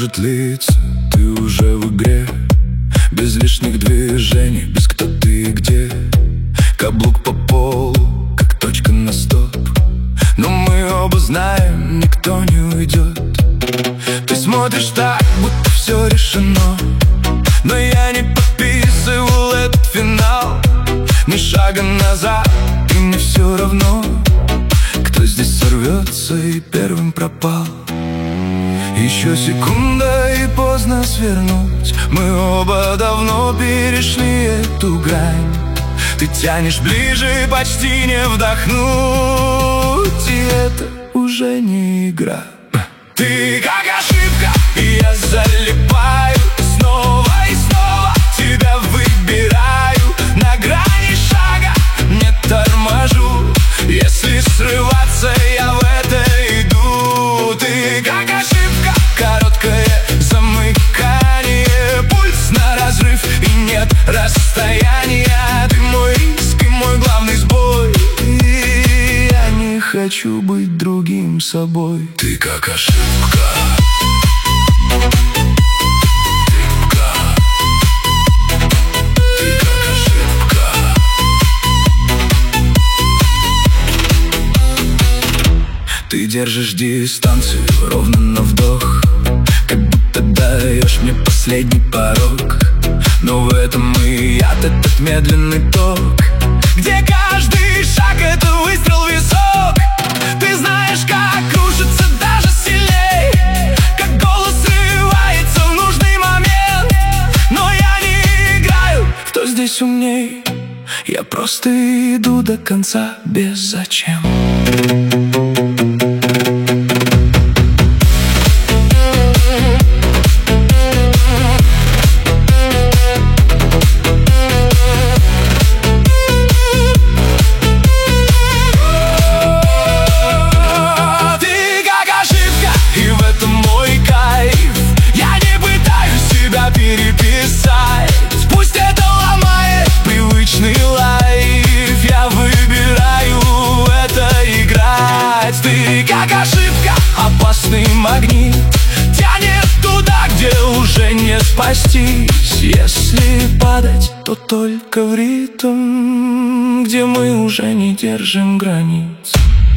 покажет лица, ты уже в игре. Без лишних движений, без кто ты и где. Каблук по полу, как точка на стоп. Но мы оба знаем, никто не уйдет. Ты смотришь так, будто все решено, но я не подписывал этот финал. Ни шага назад, и мне все равно, кто здесь сорвется и первым пропал. Еще секунда и поздно свернуть. Мы оба давно перешли эту грань. Ты тянешь ближе, почти не вдохнуть, и это уже не игра. Ты как ошибка, и я залипаю. Снова и снова тебя выбираю. На грани шага не торможу. Если срываться, я в это иду. Ты как ошибка, короткое замыкание. Пульс на разрыв и нет расстояния. Ты мой риск и мой главный сбой, и я не хочу быть другим собой. Ты как ошибка. Ты держишь дистанцию ровно на вдох, как будто даешь мне последний порог. Но в этом и яд, этот медленный ток, где каждый шаг — это выстрел в висок. Ты знаешь, как кружится даже сильней, как голос срывается в нужный момент. Но я не играю, кто здесь умней. Я просто иду до конца без зачем. Переписать, пусть это ломает привычный лайф, я выбираю это играть. Ты как ошибка, опасный магнит, тянет туда, где уже не спастись. Если падать, то только в ритм, где мы уже не держим границ.